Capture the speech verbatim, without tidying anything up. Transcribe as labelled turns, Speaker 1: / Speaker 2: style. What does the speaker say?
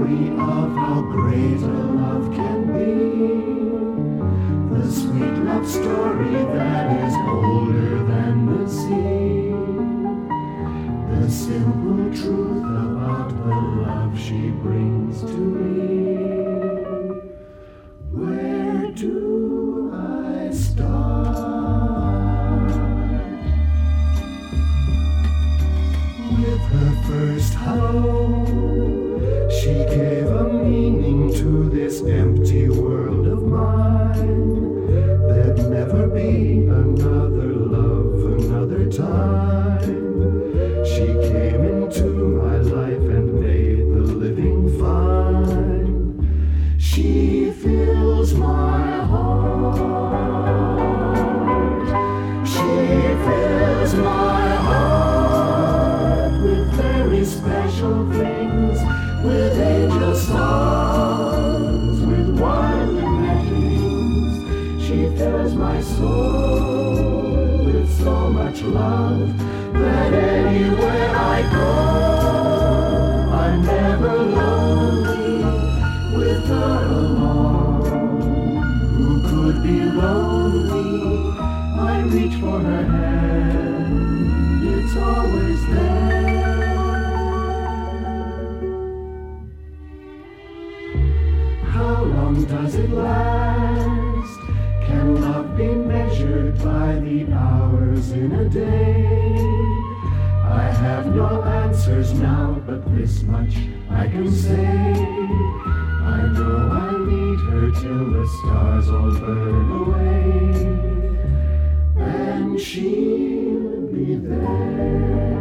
Speaker 1: story of how great a love can be. The sweet love story that is older than the sea. The simple truth about the love she brings to me. Where do I start? With her first hello, she gave a meaning to this empty world of mine. There'd never be another love, another time. She came into my life and made the living fine. She fills my heart. She fills my heart with very special things, with angel songs, with wild imaginings. She fills my soul with so much love that anywhere I go, I'm never lonely with her along. Who could be lonely? I reach for her hand, it's always there. How long does it last? Can love be measured by the hours in a day? I have no answers now, but this much I can say. I know I'll need her till the stars all burn away, and she'll be there.